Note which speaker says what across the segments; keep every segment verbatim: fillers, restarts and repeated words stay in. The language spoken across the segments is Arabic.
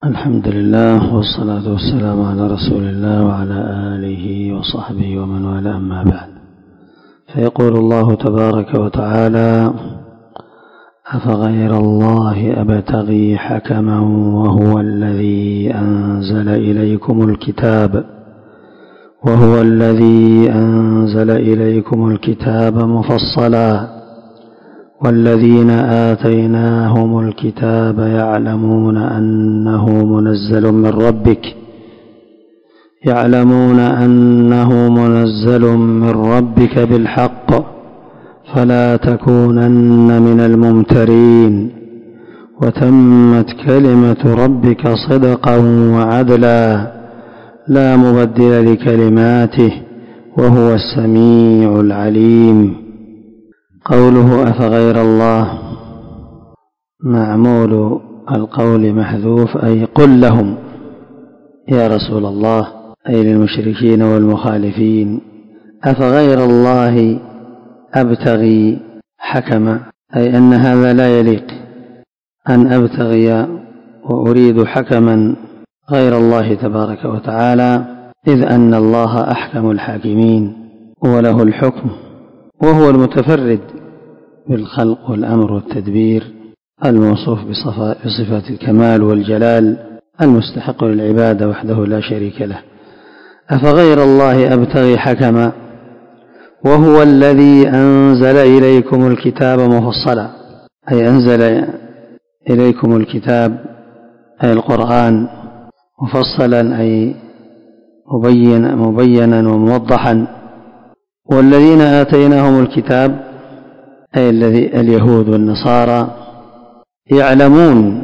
Speaker 1: الحمد لله والصلاة والسلام على رسول الله وعلى آله وصحبه ومن والاه، أما بعد. فيقول الله تبارك وتعالى: أفغير الله أبتغي حكما وهو الذي أنزل إليكم الكتاب وهو الذي أنزل إليكم الكتاب مفصلا والذين آتيناهم الكتاب يعلمون أنه منزل من ربك يعلمون أنه منزل من ربك بالحق فلا تكونن من الممترين وتمت كلمة ربك صدقا وعدلا لا مبدل لكلماته وهو السميع العليم. قوله أفغير الله معمول القول محذوف، أي قل لهم يا رسول الله، أي للمشركين والمخالفين: أفغير الله أبتغي حكما، أي أن هذا لا يليق أن أبتغي وأريد حكما غير الله تبارك وتعالى، إذ أن الله أحكم الحاكمين وله الحكم، وهو المتفرد بالخلق والأمر والتدبير، الموصوف بصفات الكمال والجلال، المستحق للعبادة وحده لا شريك له. أفغير الله أبتغي حكما وهو الذي أنزل إليكم الكتاب مفصلا، أي أنزل إليكم الكتاب أي القرآن مفصلا، أي مبين مبينا وموضحا. والذين آتيناهم الكتاب أي الذي اليهود والنصارى يعلمون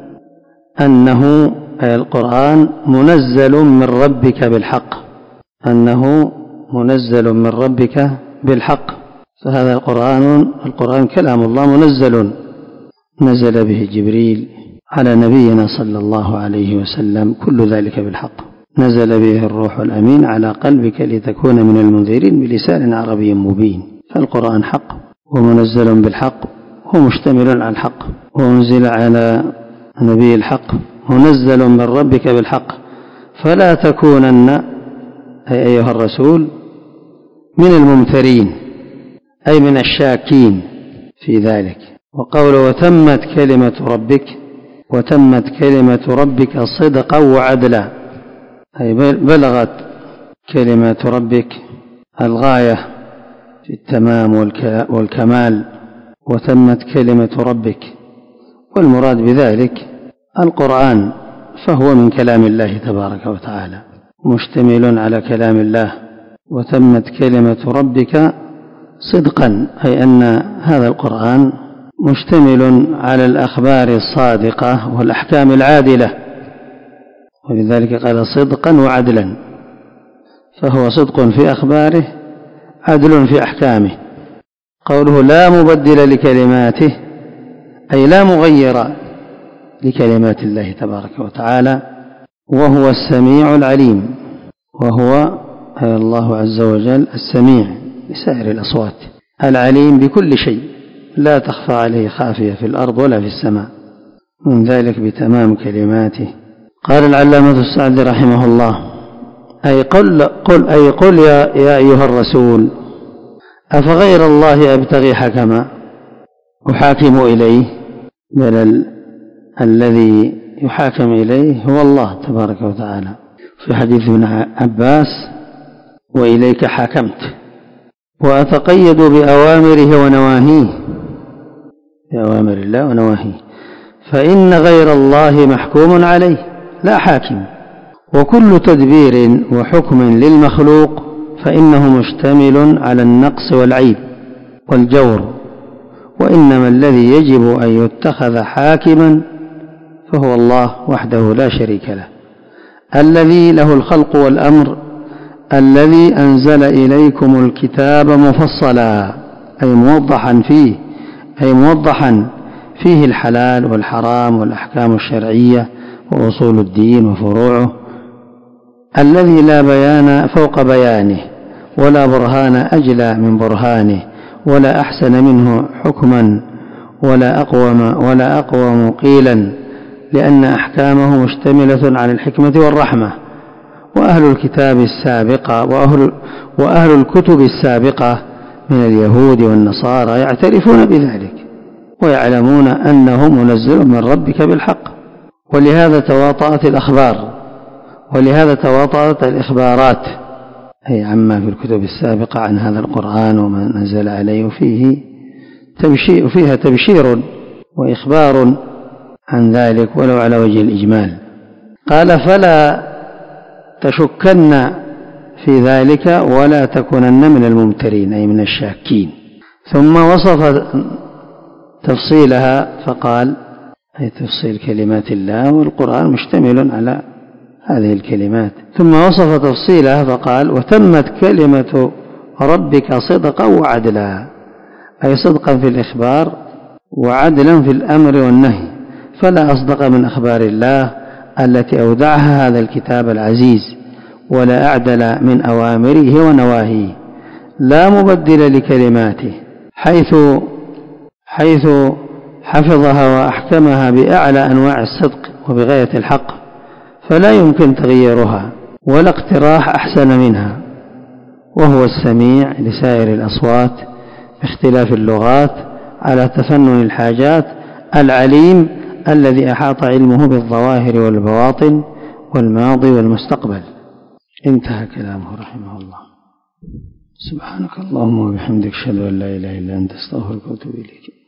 Speaker 1: أنه أي القرآن منزل من ربك بالحق، أنه منزل من ربك بالحق. فهذا القرآن القرآن كلام الله منزل، نزل به جبريل على نبينا صلى الله عليه وسلم، كل ذلك بالحق. نزل به الروح الأمين على قلبك لتكون من المنذرين بلسان عربي مبين. فالقرآن حق ومنزل بالحق ومشتمل على الحق، وأنزل على نبي الحق، منزل من ربك بالحق، فلا تكونن أي أيها الرسول من الممترين، أي من الشاكين في ذلك. وقوله وتمت كلمة ربك، وتمت كلمة ربك صدقا وعدلا، أي بلغت كلمة ربك الغاية في التمام والكمال، وتمت كلمة ربك، والمراد بذلك القرآن، فهو من كلام الله تبارك وتعالى مشتمل على كلام الله. وتمت كلمة ربك صدقا، أي أن هذا القرآن مشتمل على الأخبار الصادقة والأحكام العادلة، ولذلك قال صدقا وعدلا، فهو صدق في أخباره عدل في أحكامه. قوله لا مبدل لكلماته، أي لا مغير لكلمات الله تبارك وتعالى، وهو السميع العليم، وهو أي الله عز وجل السميع لسائر الأصوات، العليم بكل شيء، لا تخفى عليه خافية في الأرض ولا في السماء، من ذلك بتمام كلماته. قال العلامة السعدي رحمه الله: أي قل, قل, أي قل يا, يا أيها الرسول، أفغير الله أبتغي حكما، أحاكم إليه، بل الذي يحاكم إليه هو الله تبارك وتعالى. في حديث ابن عباس: وإليك حاكمت، وأتقيد بأوامره ونواهيه، بأوامر الله ونواهيه، فإن غير الله محكوم عليه لا حاكم، وكل تدبير وحكم للمخلوق فإنه مشتمل على النقص والعيب والجور، وإنما الذي يجب أن يتخذ حاكما فهو الله وحده لا شريك له، الذي له الخلق والأمر، الذي أنزل إليكم الكتاب مفصلا، أي موضحا فيه أي موضحا فيه الحلال والحرام والأحكام الشرعية وأصول الدين وفروعه، الذي لا بيان فوق بيانه ولا برهان أجلى من برهانه ولا أحسن منه حكما ولا أقوم, ولا أقوم قيلا لأن أحكامه مشتملة على الحكمة والرحمة. وأهل الكتاب السابقة وأهل, وأهل الكتب السابقة من اليهود والنصارى يعترفون بذلك ويعلمون أنه منزل من ربك بالحق، ولهذا تواطأت الأخبار ولهذا تواطأت الإخبارات أي عما في الكتب السابقة عن هذا القرآن وما نزل عليه فيه تبشير فيها تبشير وإخبار عن ذلك ولو على وجه الإجمال. قال فلا تشكن في ذلك ولا تكونن من الممترين أي من الشاكين. ثم وصف تفصيلها فقال أي تفصيل كلمات الله، والقرآن مشتمل على هذه الكلمات. ثم وصف تفصيلها فقال وتمت كلمة ربك صدقا وعدلا، أي صدقا في الإخبار وعدلا في الأمر والنهي، فلا أصدق من أخبار الله التي أودعها هذا الكتاب العزيز، ولا أعدل من أوامره ونواهيه، لا مبدل لكلماته، حيث حيث حفظها وأحكمها بأعلى أنواع الصدق وبغاية الحق، فلا يمكن تغييرها ولا اقتراح أحسن منها. وهو السميع لسائر الأصوات باختلاف اللغات على تفنن الحاجات، العليم الذي أحاط علمه بالظواهر والبواطن والماضي والمستقبل. انتهى كلامه رحمه الله. سبحانك اللهم وبحمدك أشهد أن لا إله إلا أنت أستغفرك وأتوب إليك.